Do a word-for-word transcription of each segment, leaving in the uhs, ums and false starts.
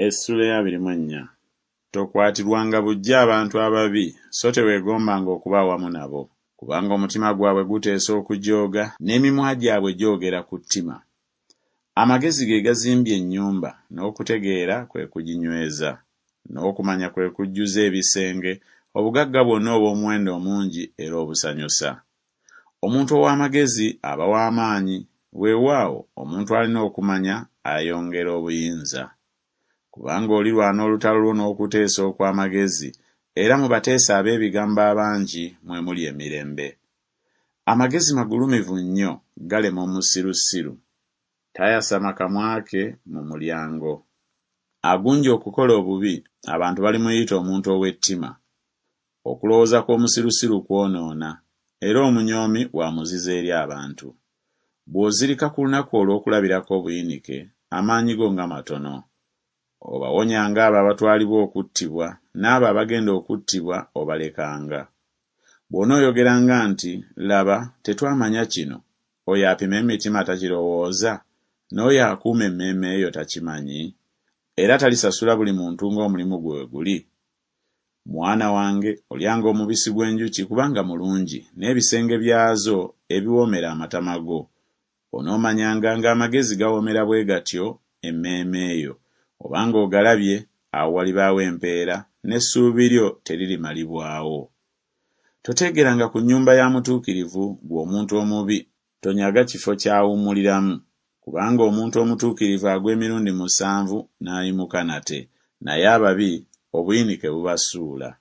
Essula ya abiri mu ennya. Tokwatirwanga buggya abantu ababi, so teweegombanga okuba awamu nabo, kubanga omutima gwabwe guteesa okujooga, n'emimwa gyabwe gyogera ku ttima. Amagezi ge gazimbye ennyumba, n'okutegeera kwe kuginyweza, n'okumanya kwe kujjuza ebisenge, obugagga bwonna obw'omuwendo omungi era obusanyusa. Omuntu ow'amagezi aba w'amaanyi, weewaawo omuntu alina okumanya ayongera obuyinza. Kubanga olirwana olutalo lwo n'okuteesa okw'amagezi, era mu bateesa ab'ebigambo abangi mwe muli emirembe. Amagezi magulumivu nnyo, galema omusirusiru. Tayasama kamwa ke mu mulyango. Agunja okukola obubi, abantu balimuyita omuntu ow'ettima. Okulowooza kw'omusirusiru kwonoona, era omunyoomi wa muzizo eri abantu. Bw'ozirika ku lunaku olw'okulabirako obuyinike, amaanyi go nga matono. Obawonyanga abo abatwalibwa okuttibwa, n'abo abagenda okuttibwa obalekanga. Bw'onooyogeranga nti, laba, tetwamanya kino, oyo apima emitima takirowooza, n'oyo akuuma emmeeme eyo takimanyi, era talisasula buli muntu ng'omulimu gwe guli. Mwana wange, olyanga omubisi gw'enjuki kubanga mulungi, n'ebisenge byazo ebiwoomera amatama go. Onoomanyanga ng'amagezi gawoomera bwe gatyo emmeeme eyo, obanga ogalabye, awo walibaawo empeera, n'essuubi lyo teririmalibwawo. Toteegeranga ku nnyumba ya mutuukirivu gwe omuntu omubi, tonyaga kifo ky'awummuliramu, kubanga omuntu omutuukirivu agwa emirundi musanvu n'ayimuka nate, naye ababi obuyinike bubasuula.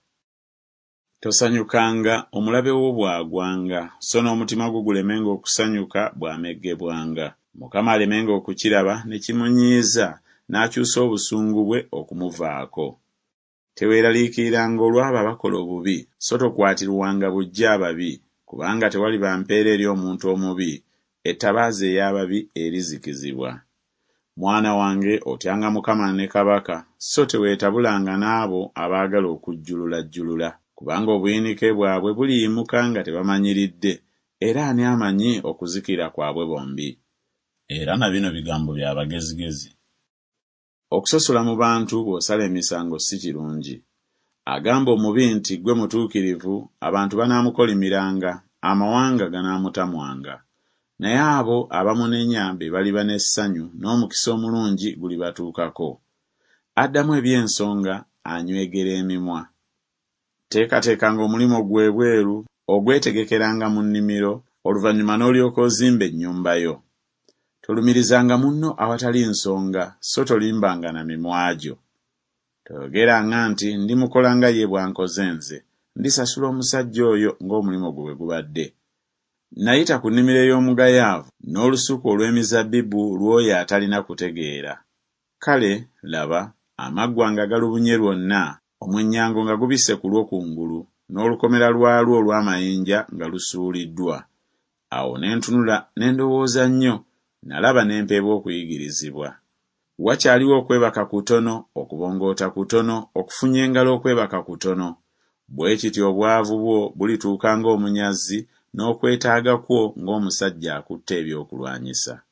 Tosanyukanga omulabe wo bw'agwanga, so n'omutima gwo gulemenga okusanyuka bw'ameggebwanga. Mukama alemenga okukiraba ne kimunyiiza, n'akyusa obusungu bwe okumuvaako. Teweeraliikiriranga olw'abo abakola obubi, so tokwatirwanga buggya ababi, kubanga tewaliba mpeera eri omuntu omubi, ettabaaza ey'ababi erizikizibwa. Mwana wange, otyanga Mukama ne kabaka, so teweetabulanga n'abo abaagala okujjululajjulula, kubanga obuyinike bwabwe buliyimuka nga tebamanyiridde, era ani amanyi okuzikira kwabwe bombi. Era na bino bigambo bya bagezigezi. Okusosola mu bantu bw'osala emisango si kirungi. Agamba omubi nti gwe mutuukirivu, abantu banaamukolimiranga, amawanga ganaamutamwanga. Naye abo abamunenya be baliba n'essanyu, n'omukisa omulungi gulibatuukako. Addamu eby'ensonga, anywegera emimwa. Teekateekanga omulimo gwe bweru, ogwetegekeranga mu nnimiro, oluvannyuma n'olyoka ozimba ennyumba yo. Tolumirizanga munno awatali nsonga, so tolimbanga na mimwa gyo. Toyogeranga nti ndimukola nga ye bw'ankoze nze, ndisasula omusajja oyo ng'omulimu gwe bwe gubadde. Nayita ku nnimiro ey'omugayaavu, n'olusuku olw'emizabbibu lw'oyo atalina kutegeera. Kale, laba, amaggwa nga galubunye lwonna, omwennyango nga gubisse ku lw'okungulu, n'olukomera lwalwo olw'amayinja nga lusuuliddwa. Awo ne ntunula ne ndowooza nnyo, nalaba n'empeebwa okuyigirizibwa. Wakyaliwo okwebaka kutono, okubongoota kutono, okufunya engalo okwebaka kutono. Bwe kityo obwavu bwo bulituuka ng'omunyazi, n'okwetaaga kwo ng'omusajja akutte ebyokulwanyisa.